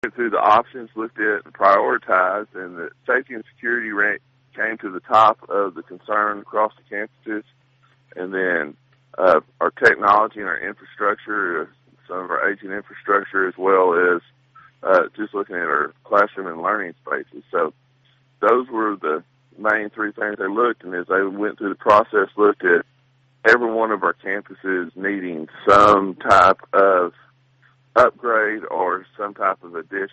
went through the options, looked at and prioritized, and the safety and security came to the top of the concern across the campuses. And then our technology and our infrastructure, some of our aging infrastructure, as well as just looking at our classroom and learning spaces. So those were the main three things they looked, and as they went through the process, looked at every one of our campuses needing some type of upgrade or some type of addition